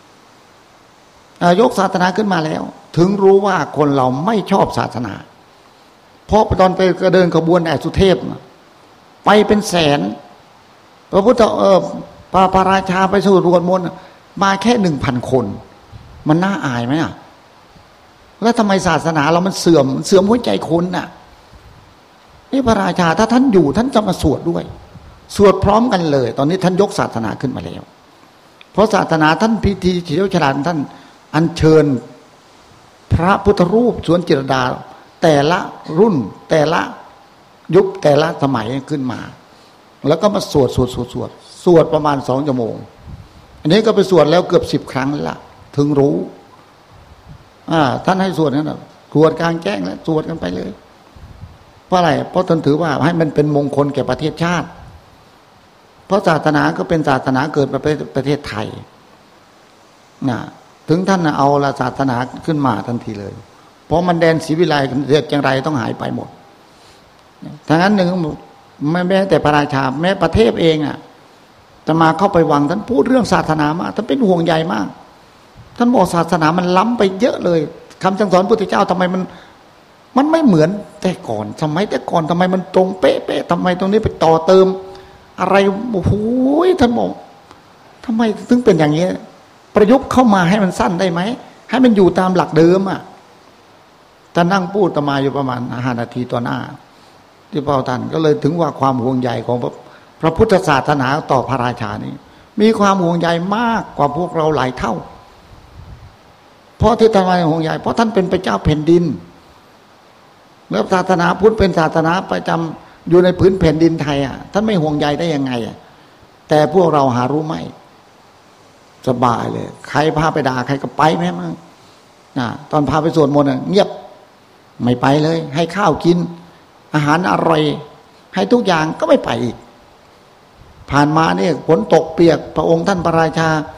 Speaker 1: ยกศาสนาขึ้นมาแล้วถึงรู้ว่าคนเราไม่ชอบศาสนาเพราะตอนไปกระเดินขบวนแอสุเทพไปเป็นแสนพระพุทธเออพระพระราชาไปสวดมนต์มาแค่หนึ่งพันคนมันน่าอายไหมอ่ะแล้วทำไมศาสนาเรามันเสื่อมเสื่อมหัวใจคนน่ะนี่พระราชาถ้าท่านอยู่ท่านจะมาสวดด้วยสวดพร้อมกันเลยตอนนี้ท่านยกศาสนาขึ้นมาแล้วเพราะศาสนาท่านพิธีเฉลียวฉลาดท่านอัญเชิญพระพุทธรูปสวนจิตรดาแต่ละรุ่นแต่ละยุคแต่ละสมัยขึ้นมาแล้วก็มาสวดสวดสวดสวดสวดประมาณสองชั่วโมงอันนี้ก็ไปสวดแล้วเกือบสิบครั้งแล้วล่ะถึงรู้อ่าท่านให้สวดนั่นน่ะสวดกลางแจ้งแล้วสวดกันไปเลยเพราะอะไรเพราะท่านถือว่าให้มันเป็นมงคลแก่ประเทศชาติเพราะศาสนาก็เป็นศาสนาเกิดมาเป็นประเทศไทยนะถึงท่านเอาละศาสนาขึ้นมาทันทีเลยเพราะมันแดนศรีวิไลเกิดอย่างไรต้องหายไปหมดทั้งนั้นหนึ่งไม่แม้แต่พระราชาแม้ประเทศเองอ่ะจะมาเข้าไปวังท่านพูดเรื่องศาสนามากท่านเป็นห่วงใยมากท่านบอกศาสนามันล้ำไปเยอะเลยคำสั่งสอนพุทธเจ้าทำไมมันมันไม่เหมือนแต่ก่อนสมัยแต่ก่อนทำไมมันตรงเป๊ะๆทำไมตรงนี้ไปต่อเติมอะไรโอ้โหท่านบอกทำไมถึงเป็นอย่างนี้ประยุกต์เข้ามาให้มันสั้นได้ไหมให้มันอยู่ตามหลักเดิมอ่ะท่านนั่งพูดต่อมาอยู่ประมาณห้านาทีต่อหน้าที่เป่าท่านก็เลยถึงว่าความห่วงใยของพระพุทธศาสนาต่อพระราชานี้มีความห่วงใยมากกว่าพวกเราหลายเท่าเพราะที่ทำไมห่วงใยเพราะท่านเป็นพระเจ้าแผ่นดินแล้วศาสนาพุทธเป็นศาสนาประจำอยู่ในพื้นแผ่นดินไทยอ่ะท่านไม่ห่วงใยได้ยังไงอ่ะแต่พวกเราหารู้ไหมสบายเลยใครพาไปด่าใครก็ไปแม่มั้งนะตอนพาไปสวดมนต์เงียบไม่ไปเลยให้ข้าวกินอาหารอร่อยให้ทุกอย่างก็ไม่ไปอีกผ่านมาเนี่ยฝนตกเปียกพระองค์ท่านพระราชา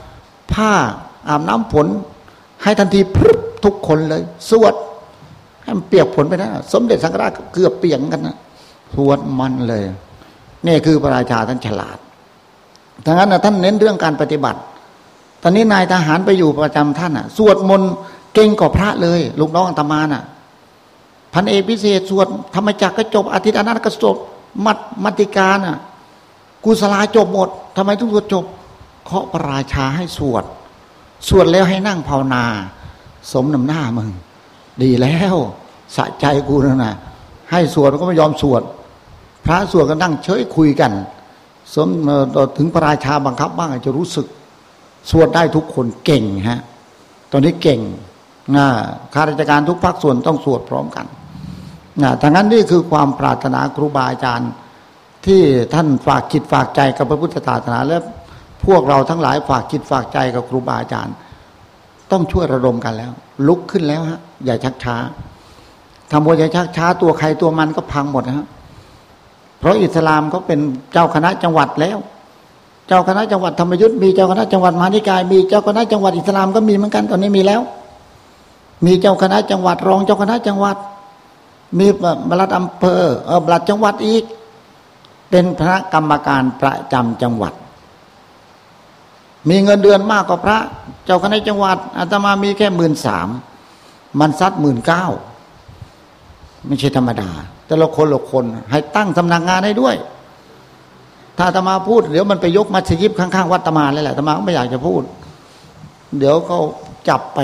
Speaker 1: ผ้าอาบน้ำฝนให้ทันทีพรึบทุกคนเลยสวดให้มันเปียกฝนไปนะสมเด็จสังฆราชเกือบเปียกกันนะสวดมันเลยนี่คือพระราชาท่านฉลาดดังนั้นนะท่านเน้นเรื่องการปฏิบัติตอนนี้นายทหารไปอยู่ประจำท่านอ่ะสวดมนต์เก่งกว่าพระเลยลูกน้องอาตมาน่ะพันเอกพิเศษสวดธรรมจักรก็จบอาทิตย์อนันต์ก็จบมัดมัตติกาน่ะกุศลาจบหมดทำไมต้องสวดจบเคาะพระราชาให้สวดสวดแล้วให้นั่งภาวนาสมน้ำหน้ามึงดีแล้วสะใจกูนะนะให้สวดก็ไม่ยอมสวดพระสวดก็นั่งเฉยคุยกันสมถึงพระราชาบังคับบ้างอาจจะรู้สึกสวดได้ทุกคนเก่งฮะตอนนี้เก่งนะข้าราชการทุกภาคส่วนต้องสวดพร้อมกันนะดังนั้นนี่คือความปรารถนาครูบาอาจารย์ที่ท่านฝากจิตฝากใจกับพระพุทธศาสนาและพวกเราทั้งหลายฝากจิตฝากใจกับครูบาอาจารย์ต้องช่วยระดมกันแล้วลุกขึ้นแล้วฮะอย่าชักช้าทำโมอย่าชักช้าตัวใครตัวมันก็พังหมดนะฮะเพราะอิสลามเขาเป็นเจ้าคณะจังหวัดแล้วเจ้าคณะจังหวัดธรรมยุทธ์มีเจ้าคณะจังหวัดมหานิกายมีเจ้าคณะจังหวัดอิสลามก็มีเหมือนกันตอนนี้มีแล้วมีเจ้าคณะจังหวัดรองเจ้าคณะจังหวัดมีปลัดอำเภอเออปลัดจังหวัดอีกเป็นคณะกรรมการประจำจังหวัดมีเงินเดือนมากกว่าพระเจ้าคณะจังหวัดอาตมามีแค่หมื่นสามมันซัดหมื่นเก้าไม่ใช่ธรรมดาแต่ละคนละคนให้ตั้งสำนักงานให้ด้วยถ้าอาตมาพูดเดี๋ยวมันไปยกมัสยิดข้างๆวัดอาตมาเลยแหละอาตมาก็ไม่อยากจะพูดเดี๋ยวเขาจับไป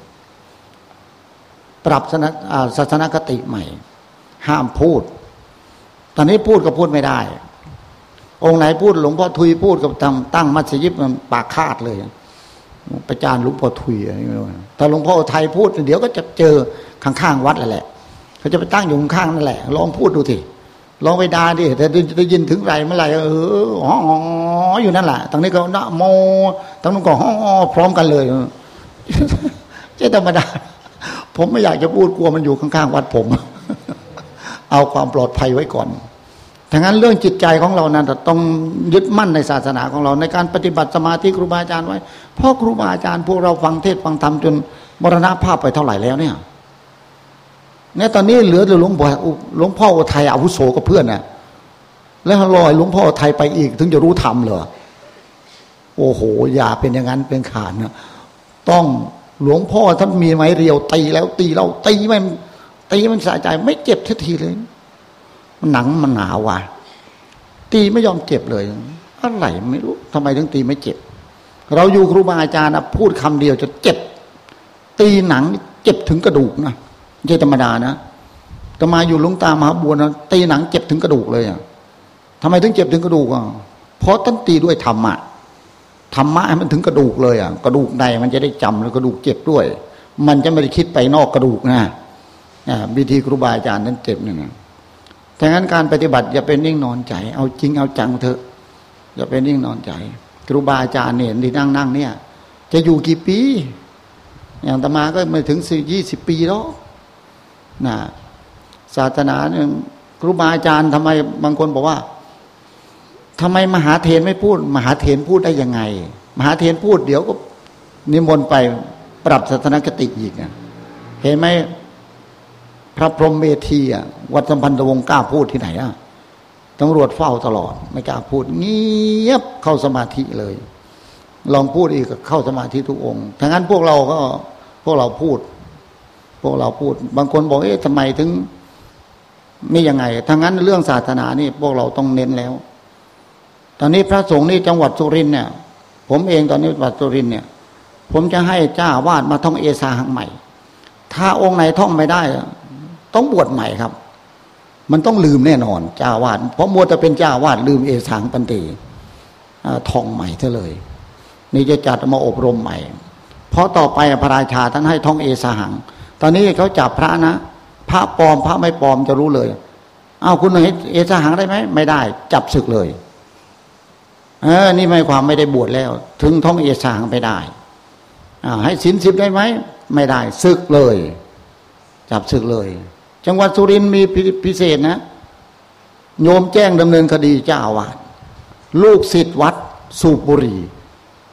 Speaker 1: ปรับศาสนคติใหม่ห้ามพูดตอนนี้พูดก็พูดไม่ได้องค์ไหนพูดหลวงพ่อทุยพูดกับตั้งตั้งมัสยิดมันปากคาดเลยประจานหลวงพ่อทุยอะไรไม่รู้ถ้าหลวงพ่อไทยพูดเดี๋ยวก็จะเจอข้างๆวัดแหละเขาจะไปตั้งอยู่ข้างนั่นแหละลองพูดดูสิลองไปด่าดิแต่ได้ยินถึงไรเมื่อไหร่เอออ๋ออยู่นั่นแหละตรงนี้ก็นะโมตรงนู้นก็อ๋อพร้อมกันเลยใช่ธรรมดาผมไม่อยากจะพูดกลัวมันอยู่ข้างๆวัดผมเอาความปลอดภัยไว้ก่อนดังนั้นเรื่องจิตใจของเรานั้นต้องยึดมั่นในศาสนาของเราในการปฏิบัติสมาธิครูบาอาจารย์ไว้เพราะครูบาอาจารย์พวกเราฟังเทศฟังธรรมจนมรณภาพไปเท่าไหร่แล้วเนี่ยเนี่ยตอนนี้เหลือหลวงพ่อหลวงพ่ออุทัยอาวุโสกับเพื่อนน่ะแล้วรอหลวงพ่ออุทัยไปอีกถึงจะรู้ธรรมเหรอโอ้โหอย่าเป็นอย่างนั้นเป็นขาดนะต้องหลวงพ่อท่านมีไม้เรียวตีแล้วตีเราตีมันตีมันสะใจไม่เจ็บทันทีเลยมันหนังมันหนาว่ะตีไม่ยอมเจ็บเลยอะไรไม่รู้ทำไมถึงตีไม่เจ็บเราอยู่ครูบาอาจารย์นะพูดคำเดียวจะเจ็บตีหนังเจ็บถึงกระดูกนะไม่ใช่ธรรมดานะแต่มาอยู่หลวงตามหาบัวนะตีหนังเจ็บถึงกระดูกเลยอ่ะทำไมถึงเจ็บถึงกระดูกอ่ะเพราะท่านตีด้วยธรรมะธรรมะให้มันถึงกระดูกเลยอ่ะกระดูกในมันจะได้จำแล้วกระดูกเจ็บด้วยมันจะไม่ได้คิดไปนอกกระดูกนะวิธีครูบาอาจารย์นั้นเจ็บนี่นะดังนั้นการปฏิบัติอย่าเป็นนิ่งนอนใจเอาจริงเอาจังเถอะอย่าเป็นนิ่งนอนใจครูบาอาจารย์เนี่ยที่นั่งนั่งเนี่ยจะอยู่กี่ปีอย่างอาตมาก็ไม่ถึงสี่ยี่สิบปีแล้วนะศาสนาเนี่ยครูบาอาจารย์ทำไมบางคนบอกว่าทำไมมหาเถรไม่พูดมหาเถรพูดได้ยังไงมหาเถรพูดเดี๋ยวก็นิมนต์ไปปรับศาสนคติอีกนะเห็นไหมพระพรหมเมธีอ่ะวัดสัมพันธวงศ์กล้าพูดที่ไหนอ่ะตำรวจเฝ้าตลอดไม่กล้าพูดเงียบเข้าสมาธิเลยลองพูดอีกเข้าสมาธิทุกองค์ทั้งนั้นพวกเราก็พวกเราพูดพวกเราพูดบางคนบอกเอ๊ะทำไมถึงไม่ยังไงทั้งนั้นเรื่องศาสนานี่พวกเราต้องเน้นแล้วตอนนี้พระสงฆ์นี่จังหวัดสุรินทร์เนี่ยผมเองตอนนี้จังหวัดสุรินทร์เนี่ยผมจะให้เจ้าวาดมาท่องเอสาหังใหม่ถ้าองค์ไหนท่องไม่ได้ต้องบวชใหม่ครับมันต้องลืมแน่นอนเจ้าวาดเพราะมัวแต่เป็นเจ้าวาดลืมเอสังปันติท่องใหม่เท่าเลยนี่จะจัดมาอบรมใหม่เพราะต่อไปพระราชาท่านให้ท่องเอสาหังตอนนี้เขาจับพระนะพระปลอมพระไม่ปลอมจะรู้เลยอ้าวคุณเห็นเอสาหังได้ไหมไม่ได้จับศึกเลยเออนี่หมายความไม่ได้บวชแล้วถึงท่องเอสาหังไปได้อ่าให้ศีลสิบได้ไหมไม่ได้ศึกเลยจับศึกเลยจังหวัดสุรินทร์มีพิเศษนะโยมแจ้งดำเนินคดีเจ้าอาวาสลูกศิษย์วัดสูบบุหรี่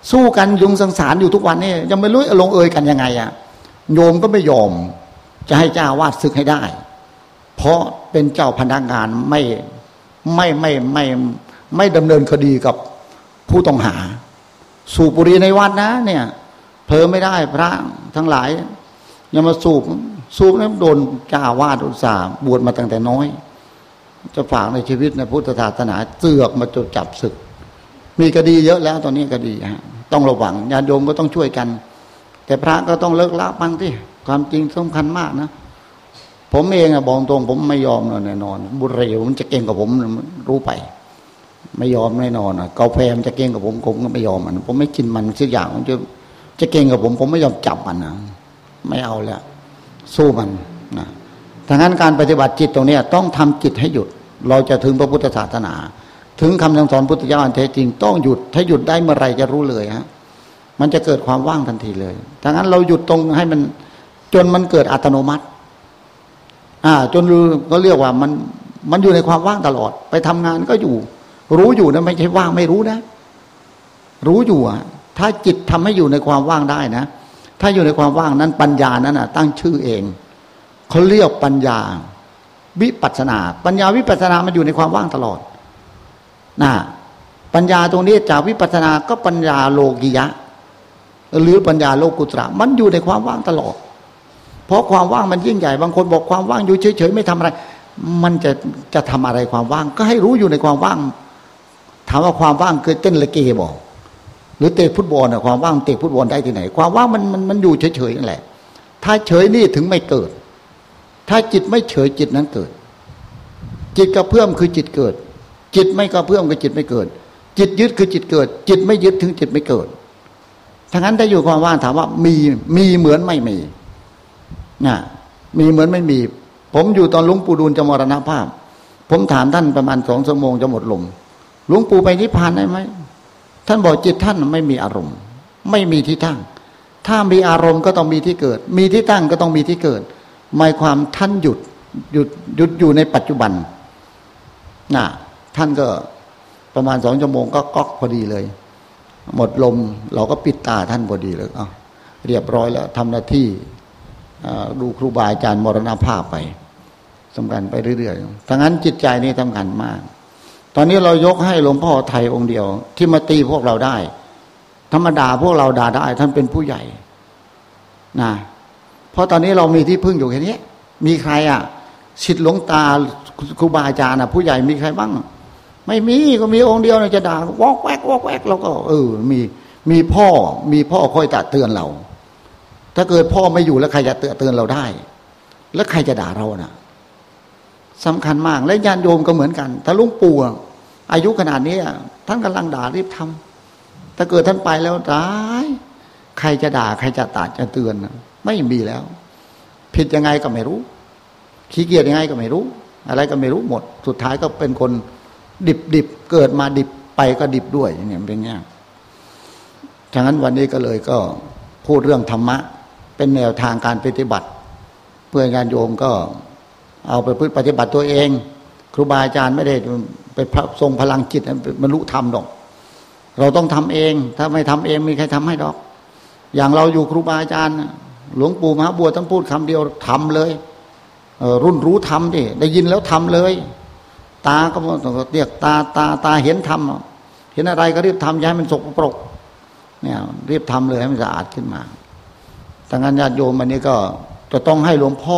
Speaker 1: สู้กันยุงสังสารอยู่ทุกวันนี่ยังไม่รู้ลงเอยกันยังไงอ่ะโยมก็ไม่ยอมจะให้เจ้าวาดศึกให้ได้เพราะเป็นเจ้าพนักงานไม่ไม่ไม่ไม่ไม่ดำเนินคดีกับผู้ต้องหาสูบบุหรี่ในวัดนะเนี่ยเผลอไม่ได้พระทั้งหลายยังมาสูบสูบนั้นโดนเจ้าวาดอุตส่าห์บวชมาตั้งแต่น้อยจะฝากในชีวิตในพุทธศาสนาเสือกมาจดจับศึกมีคดีเยอะแล้วตอนนี้คดีฮะต้องระวังญาติโยมก็ต้องช่วยกันแต่พระก็ต้องเลิกละบ้างที่ความจริงสำคัญมากนะผมเองอะบอกตรงผมไม่ยอมแน่นอนบุหรี่มันจะเก่งกับผมรู้ไปไม่ยอมแน่นอนอะกาแฟมันจะเก่งกับผมผมก็ไม่ยอมมันผมไม่กินมันสักอย่างมันจะจะเก่งกับผมผมไม่ยอมจับมันนะไม่เอาแล้วสู้มันนะดังนั้นการปฏิบัติจิตตรงนี้ต้องทำจิตให้หยุดเราจะถึงพระพุทธศาสนาถึงคำสั่งสอนพุทธเจ้าอันแท้จริงต้องหยุดถ้าหยุดได้เมื่อไรจะรู้เลยฮะมันจะเกิดความว่างทันทีเลยดังนั้นเราหยุดตรงให้มันจนมันเกิดอัตโนมัติอ่าจนก็เรียกว่ามันมันอยู่ในความว่างตลอดไปทำงานก็อยู่รู้อยู่นะไม่ใช่ว่างไม่รู้นะรู้อยู่อ่ะถ้าจิตทำให้อยู่ในความว่างได้นะถ้าอยู่ในความว่างนั้นปัญญานั้นอ่ะตั้งชื่อเองเขาเรียกปัญญาวิปัสสนาปัญญาวิปัสสนามันอยู่ในความว่างตลอดนะปัญญาตรงนี้จากวิปัสสนาก็ปัญญาโลกิยะหรือปัญญาโลกุตระมันอยู่ในความว่างตลอดเพราะความว่างมันยิ่งใหญ่บางคนบอกความว่างอยู่เฉยๆไม่ทำอะไรมันจะจะทำอะไรความว่างก็ให้รู้อยู่ในความว่างถามว่าความว่างคือเต้นละเกบอกหรือเตะฟุตบอลน่ะความว่างเตะฟุตบอลได้ที่ไหนความว่างมันมันมันอยู่เฉยๆนั่นแหละถ้าเฉยนี่ถึงไม่เกิดถ้าจิตไม่เฉยจิตนั้นเกิดจิตกระเพื่อมคือจิตเกิดจิตไม่กระเพื่อมคือจิตไม่เกิดจิตยึดคือจิตเกิดจิตไม่ยึดถึงจิตไม่เกิดทั้งนั้นได้อยู่ความว่างถามว่ามีมีเหมือนไม่มีนะมีเหมือนไม่มีผมอยู่ตอนหลวงปู่ดูลจะมรณภาพผมถามท่านประมาณสองชั่วโมงจะหมดลมหลวงปู่ไปนิพพานได้ไหมท่านบอกจิตท่านไม่มีอารมณ์ไม่มีที่ตั้งถ้ามีอารมณ์ก็ต้องมีที่เกิดมีที่ตั้งก็ต้องมีที่เกิดหมายความท่านหยุดหยุดหยุดอยู่ในปัจจุบันนะท่านก็ประมาณสองชั่วโมงก็ก๊อกพอดีเลยหมดลมเราก็ปิดตาท่านพอดีเลยอ่ะเรียบร้อยแล้วทำหน้าที่ดูครูบาอาจารย์มรณภาพไปสำคัญไปเรื่อยๆทั้งนั้นจิตใจนี่สำคัญมากตอนนี้เรายกให้หลวงพ่อไทยองค์เดียวที่มาตีพวกเราได้ธรรมดาพวกเราด่าได้ท่านเป็นผู้ใหญ่นะเพราะตอนนี้เรามีที่พึ่งอยู่แค่นี้มีใครอ่ะศิษย์หลวงตาครูบาอาจารย์อ่ะผู้ใหญ่มีใครบ้างไม่มีก็มีองค์เดียวจะด่าวอกแวกวอกแวกเราก็เออมีมีพ่อมีพ่อคอยตักเตือนเราถ้าเกิดพ่อไม่อยู่แล้วใครจะเตือนเราได้แล้วใครจะด่าเราน่ะสำคัญมากและญาติโยมก็เหมือนกันถ้าหลวงปู่อายุขนาดนี้ท่านกำลังด่ารีบทำถ้าเกิดท่านไปแล้วตายใครจะด่าใครจะตัดจะเตือนไม่มีแล้วผิดยังไงก็ไม่รู้ขี้เกียจยังไงก็ไม่รู้อะไรก็ไม่รู้หมดสุดท้ายก็เป็นคนดิบดิบเกิดมาดิบไปก็ดิบด้วยเนี่ยเป็นอย่างนี้ฉะนั้นวันนี้ก็เลยก็พูดเรื่องธรรมะเป็นแนวทางการปฏิบัติเพื่อญาติโยมก็เอาไปปฏิบัติตัวเองครูบาอาจารย์ไม่ได้ไปทรงพลังจิตบรรลุธรรมหรอกเราต้องทำเองถ้าไม่ทำเองมีใครทำให้ดอกอย่างเราอยู่ครูบาอาจารย์หลวงปู่มหาบัวต้องพูดคำเดียวทำเลยเออรุ่นรู้ทำดิได้ยินแล้วทำเลยตาก็เรียกตาตาตาเห็นทำเห็นอะไรก็รีบทำย้ายมันสกปรกเนี่ยรีบทำเลยให้มันสะอาดขึ้นมาดังนั้นญาติโยมวันนี้ก็จะต้องให้หลวงพ่อ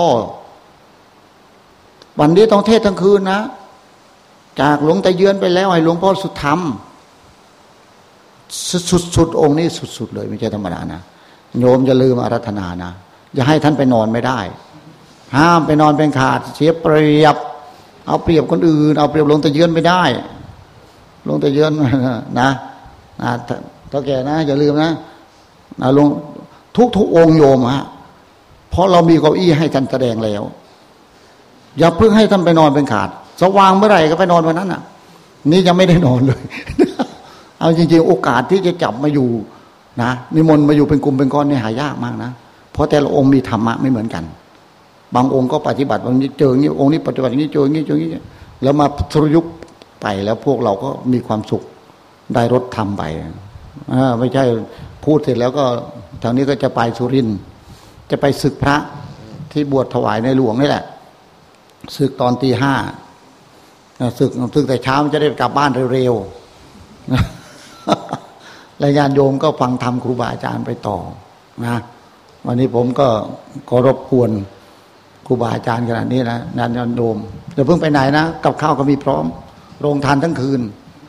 Speaker 1: วันนี้ต้องเทศทั้งคืนนะจากหลวงตาเยือนไปแล้วให้หลวงพ่อสุดธรรมสุดๆองค์นี้สุดๆเลยไม่ใช่ธรรมดานะโยมจะลืมอาราธนานะอย่าให้ท่านไปนอนไม่ได้ห้ามไปนอนเป็นขาดเสียเปรียบเอาเปรียบคนอื่นเอาเปรียบหลวงตาเยือนไม่ได้หลวงตาเยือนนะนะเท่าแก่นะอย่าลืมนะนะหลวงทุกทุกองค์โยมฮะเพราะเรามีเก้าอี้ให้ท่านแสดงแล้วอย่าเพิ่งให้ท่านไปนอนเป็นขาดสว่างเมื่อไหร่ก็ไปนอนวันนั้นน่ะนี่ยังไม่ได้นอนเลย เอาจริงๆโอกาสที่จะจับมาอยู่นะนิมนต์มาอยู่เป็นกลุ่มเป็นก้อนนี่หายากมากนะเพราะแต่ละองค์มีธรรมะไม่เหมือนกันบางองค์ก็ปฏิบัติบางทีเจออย่างนี้องค์นี้ปฏิบัติอย่างนี้เจออย่างนี้เจออย่างนี้แล้วมาทรยุบไปแล้วพวกเราก็มีความสุขได้รถธรรมไปอ่าไม่ใช่พูดเสร็จแล้วก็ทางนี้ก็จะไปสุรินทร์จะไปศึกพระที่บวชถวายในหลวงนี่แหละศึกตอนตีห้าศึกศึกแต่เช้ามันจะได้กลับบ้านเร็วๆและญาติโยมก็ฟังธรรมครูบาอาจารย์ไปต่อนะวันนี้ผมก็ขอรบกวนครูบาอาจารย์ขนาดนี้นะญาติโยมอย่าเพิ่งไปไหนนะกับข้าวก็มีพร้อมโรงทานทั้งคืน